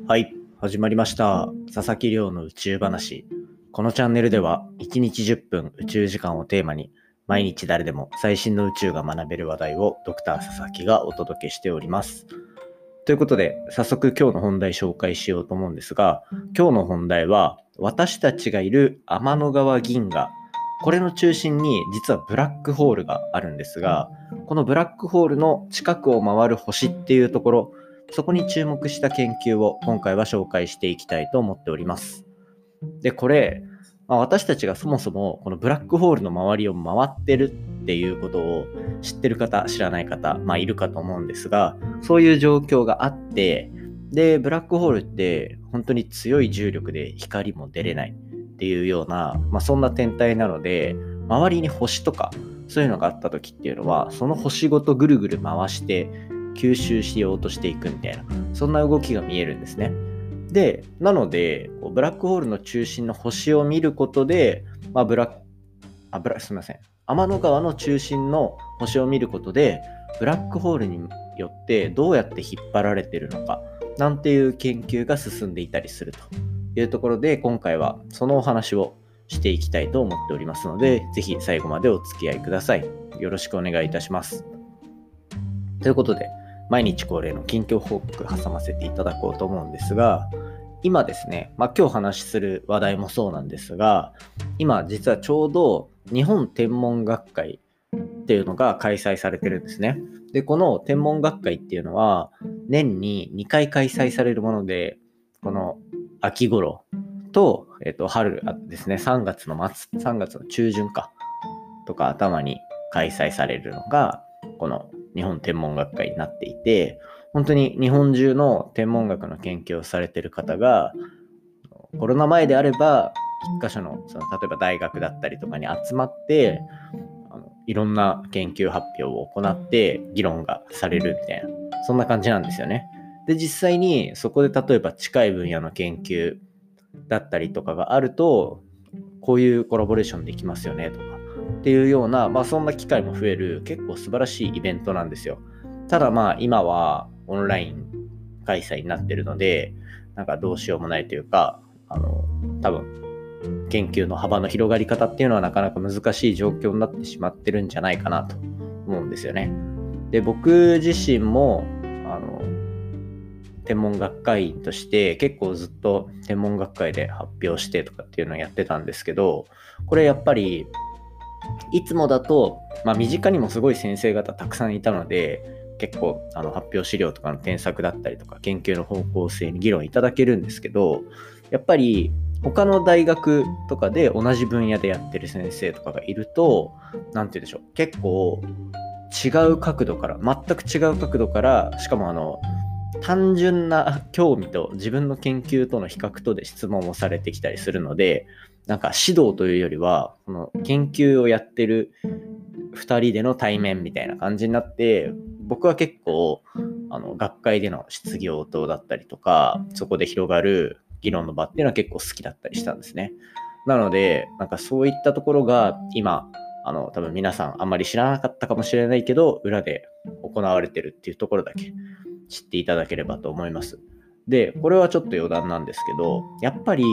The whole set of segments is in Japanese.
はい、始まりました。佐々木亮の宇宙話。このチャンネルでは1日10分宇宙時間をテーマに毎日誰でも最新の宇宙が学べる話題をドクター佐々木がお届けしております。ということで早速今日の本題紹介しようと思うんですが、今日の本題は私たちがいる天の川銀河、これの中心に実はブラックホールがあるんですが、このブラックホールの近くを回る星っていうところ、そこに注目した研究を今回は紹介していきたいと思っております。で、これ、私たちがそもそもこのブラックホールの周りを回ってるっていうことを知ってる方、知らない方、いるかと思うんですが、そういう状況があって、で、ブラックホールって本当に強い重力で光も出れないっていうような、そんな天体なので、周りに星とかそういうのがあった時っていうのは、その星ごとぐるぐる回して吸収しようとしていくみたいな、そんな動きが見えるんですね。で、なのでブラックホールの中心の星を見ることで、すみません、天の川の中心の星を見ることでブラックホールによってどうやって引っ張られているのかなんていう研究が進んでいたりするというところで、今回はそのお話をしていきたいと思っておりますので、ぜひ最後までお付き合いください。よろしくお願いいたします。ということで、毎日恒例の近況報告挟ませていただこうと思うんですが、今ですね、今日話しする話題もそうなんですが、今実はちょうど日本天文学会っていうのが開催されてるんですね。で、この天文学会っていうのは年に2回開催されるもので、この秋頃と、春ですね、3月の中旬とか頭に開催されるのがこの日本天文学会になっていて、本当に日本中の天文学の研究をされている方が、コロナ前であれば一箇所の例えば大学だったりとかに集まっていろんな研究発表を行って議論がされるみたいな、そんな感じなんですよね。で、実際にそこで例えば近い分野の研究だったりとかがあると、こういうコラボレーションできますよねとかっていうような、そんな機会も増える結構素晴らしいイベントなんですよ。ただ今はオンライン開催になってるので、なんかどうしようもないというか、多分研究の幅の広がり方っていうのはなかなか難しい状況になってしまってるんじゃないかなと思うんですよね。で、僕自身も天文学会員として結構ずっと天文学会で発表してとかっていうのをやってたんですけど、これやっぱりいつもだと、身近にもすごい先生方たくさんいたので、結構発表資料とかの添削だったりとか研究の方向性に議論いただけるんですけど、やっぱり他の大学とかで同じ分野でやってる先生とかがいると、なんて言うんでしょう、結構違う角度から、全く違う角度から、しかも単純な興味と自分の研究との比較とで質問をされてきたりするので、なんか指導というよりはこの研究をやってる2人での対面みたいな感じになって、僕は結構学会での質疑応答だったりとか、そこで広がる議論の場っていうのは結構好きだったりしたんですね。なのでなんかそういったところが今多分皆さんあんまり知らなかったかもしれないけど、裏で行われてるっていうところだけ知っていただければと思います。で、これはちょっと余談なんですけど、やっぱり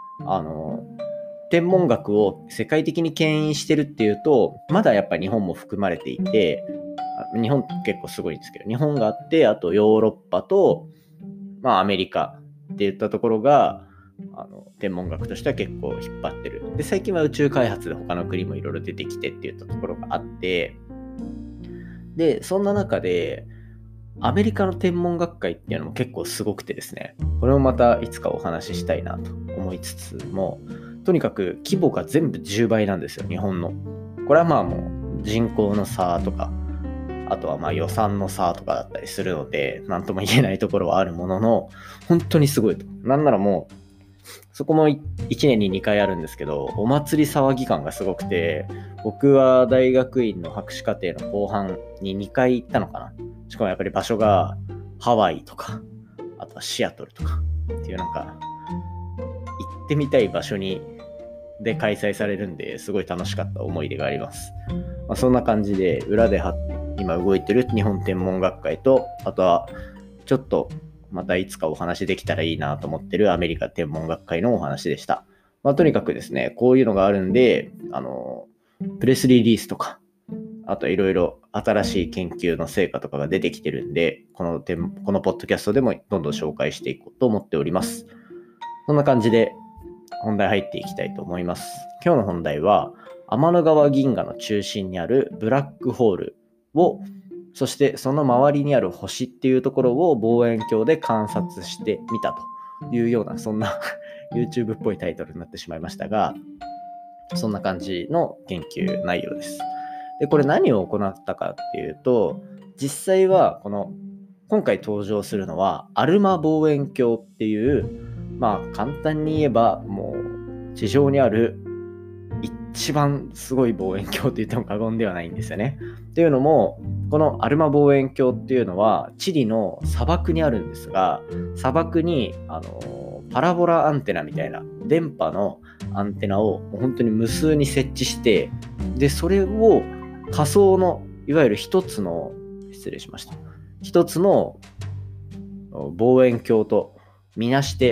天文学を世界的に牽引してるっていうと、まだやっぱり日本も含まれていて、日本結構すごいんですけど、日本があって、あとヨーロッパと、アメリカっていったところが天文学としては結構引っ張ってる。で、最近は宇宙開発で他の国もいろいろ出てきてっていったところがあって、で、そんな中でアメリカの天文学会っていうのも結構すごくてですね、これもまたいつかお話ししたいなと思いつつも、とにかく規模が全部10倍なんですよ、日本の。これはもう人口の差とか、あとは予算の差とかだったりするので、なんとも言えないところはあるものの、本当にすごいと。なんならもう、そこも1年に2回あるんですけど、お祭り騒ぎ感がすごくて、僕は大学院の博士課程の後半に2回行ったのかな。しかもやっぱり場所がハワイとか、あとはシアトルとかっていうなんか、行ってみたい場所で開催されるんで、すごい楽しかった思い出があります。そんな感じで、裏で今動いてる日本天文学会と、あとはちょっとまたいつかお話できたらいいなと思ってるアメリカ天文学会のお話でした。とにかくですね、こういうのがあるんで、プレスリリースとか、あといろいろ新しい研究の成果とかが出てきてるんで、このポッドキャストでもどんどん紹介していこうと思っております。そんな感じで本題入っていきたいと思います。今日の本題は、天の川銀河の中心にあるブラックホールを、そしてその周りにある星っていうところを望遠鏡で観察してみたというような、そんなYouTube っぽいタイトルになってしまいましたが、そんな感じの研究内容です。で、これ何を行ったかっていうと、実際は今回登場するのはアルマ望遠鏡っていう、簡単に言えばもう地上にある一番すごい望遠鏡と言っても過言ではないんですよね。っていうのも、このアルマ望遠鏡っていうのはチリの砂漠にあるんですが、砂漠にパラボラアンテナみたいな電波のアンテナを本当に無数に設置して、でそれを仮想のいわゆる一つの望遠鏡とみなして、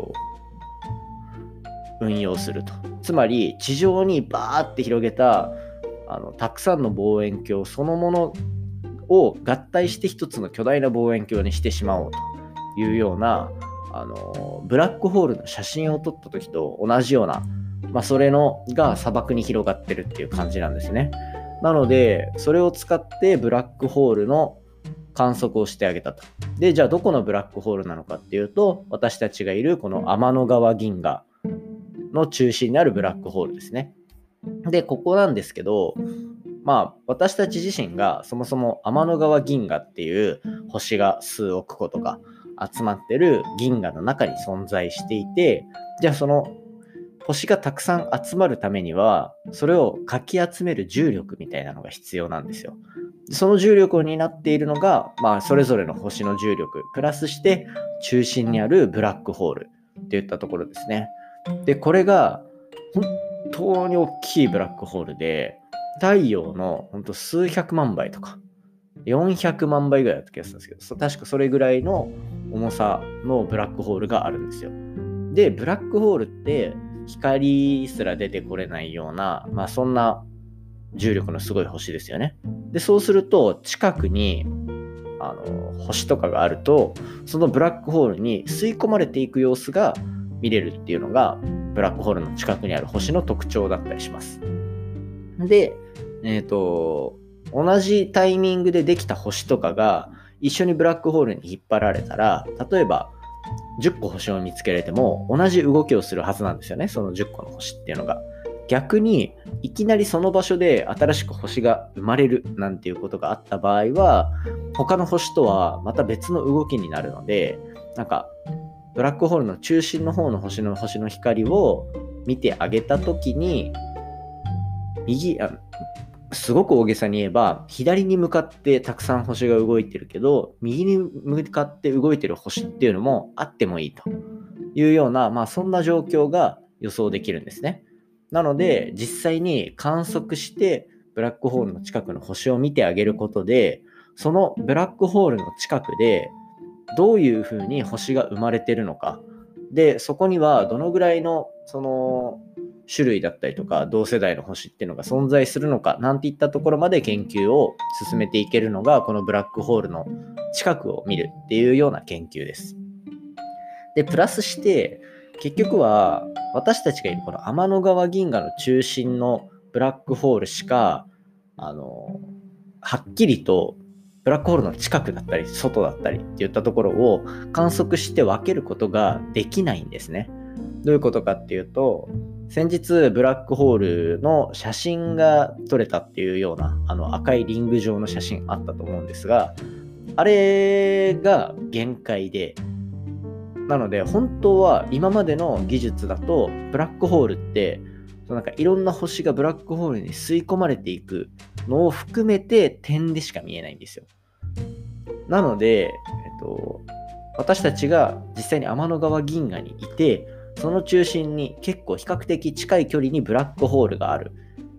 運用すると。つまり地上にバーって広げたたくさんの望遠鏡そのものを合体して一つの巨大な望遠鏡にしてしまおうというようなブラックホールの写真を撮った時と同じような、それが砂漠に広がってるっていう感じなんですね。なのでそれを使ってブラックホールの観測をしてあげたと。で、じゃあどこのブラックホールなのかっていうと、私たちがいるこの天の川銀河の中心にあるブラックホールですね。で、ここなんですけど、私たち自身がそもそも天の川銀河っていう星が数億個とか集まってる銀河の中に存在していて、じゃあその星がたくさん集まるためにはそれをかき集める重力みたいなのが必要なんですよ。その重力を担っているのが、それぞれの星の重力プラスして中心にあるブラックホールっていったところですね。で、これが本当に大きいブラックホールで、太陽の本当数百万倍とか400万倍ぐらいだった気がするんですけど、確かそれぐらいの重さのブラックホールがあるんですよ。で、ブラックホールって光すら出てこれないような、そんな重力のすごい星ですよね。で、そうすると近くに星とかがあると、そのブラックホールに吸い込まれていく様子が見れるっていうのがブラックホールの近くにある星の特徴だったりします。で、同じタイミングでできた星とかが一緒にブラックホールに引っ張られたら、例えば10個星を見つけられても同じ動きをするはずなんですよね、その10個の星っていうのが。逆にいきなりその場所で新しく星が生まれるなんていうことがあった場合は、他の星とはまた別の動きになるので、ブラックホールの中心の方の星の光を見てあげたときに、すごく大げさに言えば、左に向かってたくさん星が動いてるけど、右に向かって動いてる星っていうのもあってもいいというような、そんな状況が予想できるんですね。なので、実際に観測してブラックホールの近くの星を見てあげることで、そのブラックホールの近くでどういうふうに星が生まれてるのか、でそこにはどのぐらいのその種類だったりとか同世代の星っていうのが存在するのかなんていったところまで研究を進めていけるのが、このブラックホールの近くを見るっていうような研究です。で、プラスして結局は私たちがいるこの天の川銀河の中心のブラックホールしかはっきりとブラックホールの近くだったり外だったりっていったところを観測して分けることができないんですね。どういうことかっていうと、先日ブラックホールの写真が撮れたっていうような赤いリング状の写真あったと思うんですが、あれが限界で、なので本当は今までの技術だとブラックホールっていろんな星がブラックホールに吸い込まれていくのを含めて点でしか見えないんですよ。なので、私たちが実際に天の川銀河にいて、その中心に結構比較的近い距離にブラックホールがある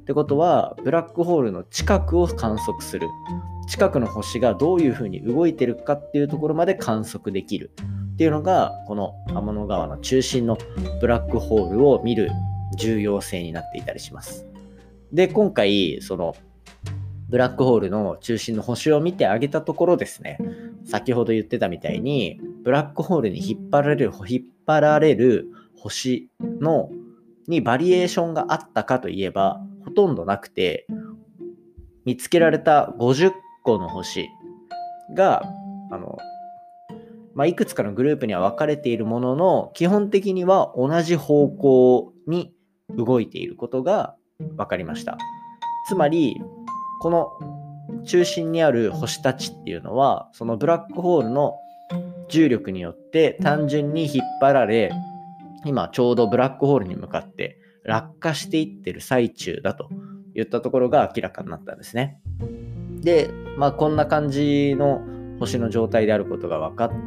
ってことは、ブラックホールの近くを観測する。近くの星がどういうふうに動いてるかっていうところまで観測できるっていうのが、この天の川の中心のブラックホールを見る重要性になっていたりします。で、今回、そのブラックホールの中心の星を見てあげたところですね、先ほど言ってたみたいに、ブラックホールに引っ張られる星にバリエーションがあったかといえば、ほとんどなくて、見つけられた50個の星が、いくつかのグループには分かれているものの、基本的には同じ方向に動いていることが分かりました。つまり、この中心にある星たちっていうのは、そのブラックホールの重力によって単純に引っ張られ、今ちょうどブラックホールに向かって落下していってる最中だといったところが明らかになったんですね。で、こんな感じの星の状態であることが分かって、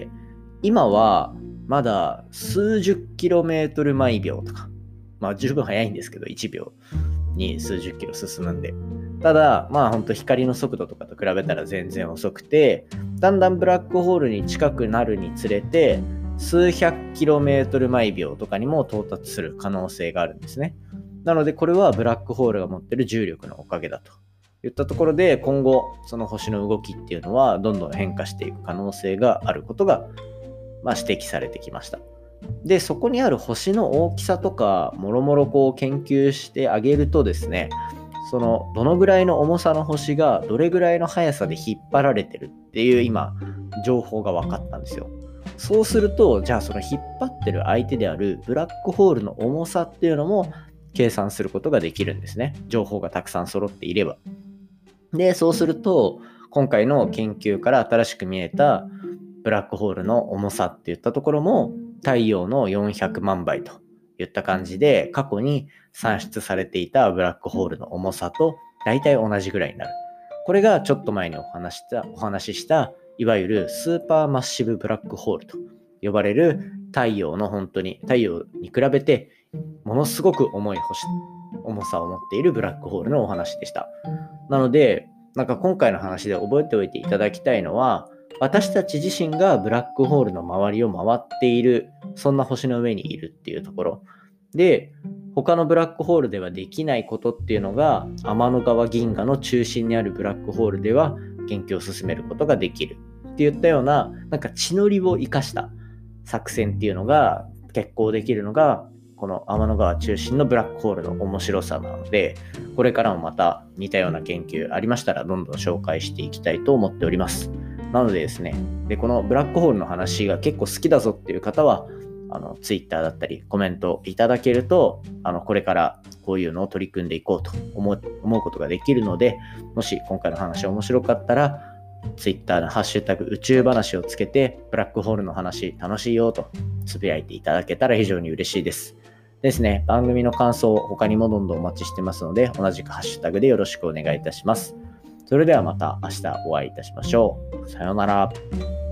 今はまだ数十キロメートル毎秒とか、十分速いんですけど、1秒に数十キロ進むんで。ただ、本当光の速度とかと比べたら全然遅くて、だんだんブラックホールに近くなるにつれて、数百キロメートル毎秒とかにも到達する可能性があるんですね。なので、これはブラックホールが持っている重力のおかげだといったところで、今後、その星の動きっていうのはどんどん変化していく可能性があることが、指摘されてきました。で、そこにある星の大きさとか、もろもろ研究してあげるとですね、そのどのぐらいの重さの星がどれぐらいの速さで引っ張られてるっていう今情報が分かったんですよ。そうすると、じゃあその引っ張ってる相手であるブラックホールの重さっていうのも計算することができるんですね。情報がたくさん揃っていれば。で、そうすると今回の研究から新しく見えたブラックホールの重さっていったところも太陽の400万倍といった感じで、過去に算出されていたブラックホールの重さと大体同じぐらいになる。これがちょっと前にお話ししたいわゆるスーパーマッシブブラックホールと呼ばれる太陽に比べてものすごく重さを持っているブラックホールのお話でした。なので、今回の話で覚えておいていただきたいのは、私たち自身がブラックホールの周りを回っている、そんな星の上にいるっていうところで、他のブラックホールではできないことっていうのが、天の川銀河の中心にあるブラックホールでは研究を進めることができるっていったような、地の利を生かした作戦っていうのが決行できるのが、この天の川中心のブラックホールの面白さなので、これからもまた似たような研究ありましたらどんどん紹介していきたいと思っております。なのでですね、このブラックホールの話が結構好きだぞっていう方は、ツイッターだったりコメントいただけると、これからこういうのを取り組んでいこうと思うことができるので、もし今回の話面白かったら、ツイッターのハッシュタグ宇宙話をつけて、ブラックホールの話楽しいよとつぶやいていただけたら非常に嬉しいですですね。番組の感想他にもどんどんお待ちしてますので、同じくハッシュタグでよろしくお願いいたします。それではまた明日お会いいたしましょう。さようなら。